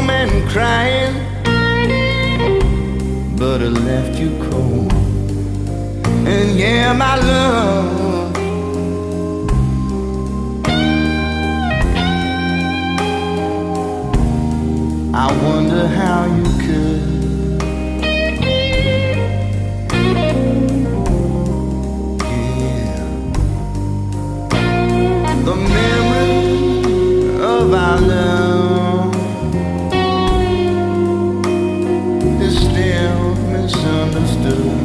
home and crying, but it left you cold. And yeah, my love, I wonder how you could. Yeah, the memory of our love is still misunderstood.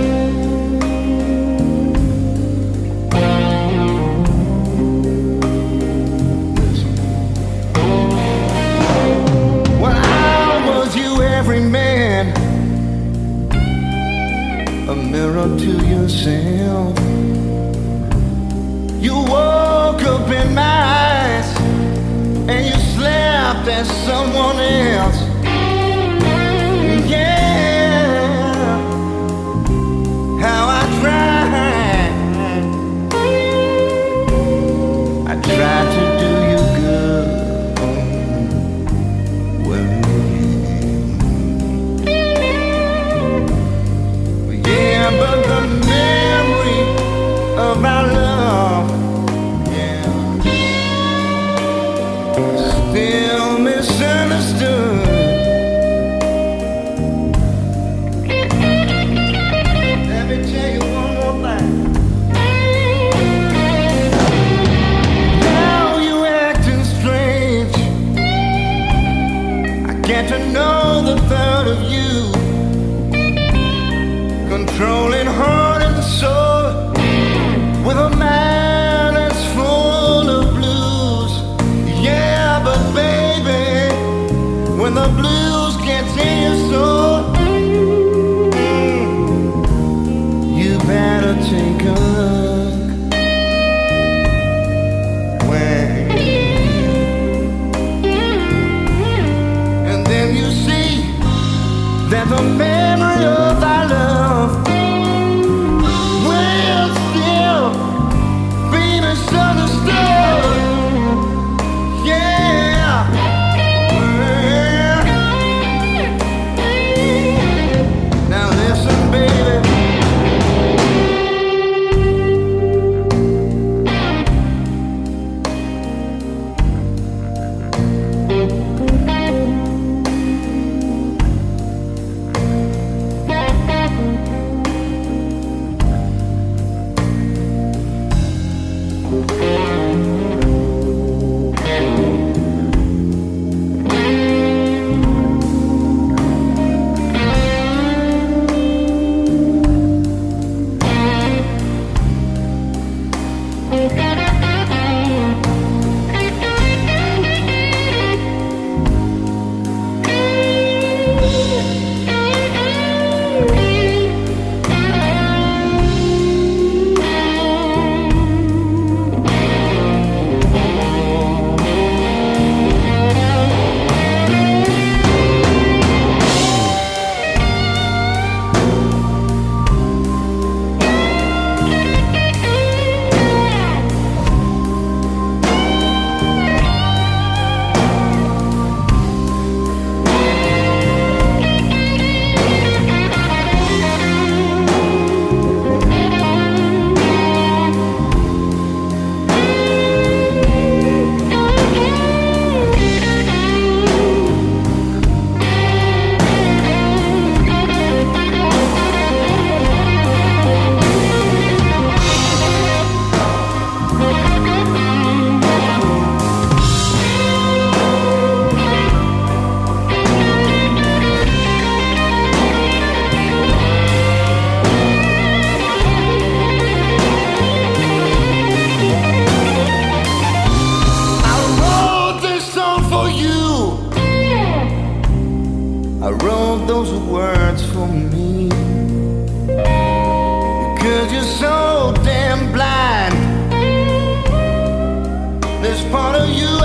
Every man, a mirror to yourself. You woke up in my eyes and you slept as someone else. Yeah, how I tried to do you good. But the memory of our love, yeah, still misunderstood. Let me tell you one more thing. Now you acting strange. I get to know the thought of you, controlling heart and soul, with a man that's full of blues. Yeah, but baby, when the blues get in your soul, you better take a look. And then you see that the memory of our love will still be misunderstood. Yeah. Now listen, baby. I wrote those words for me because you're so damn blind. There's part of you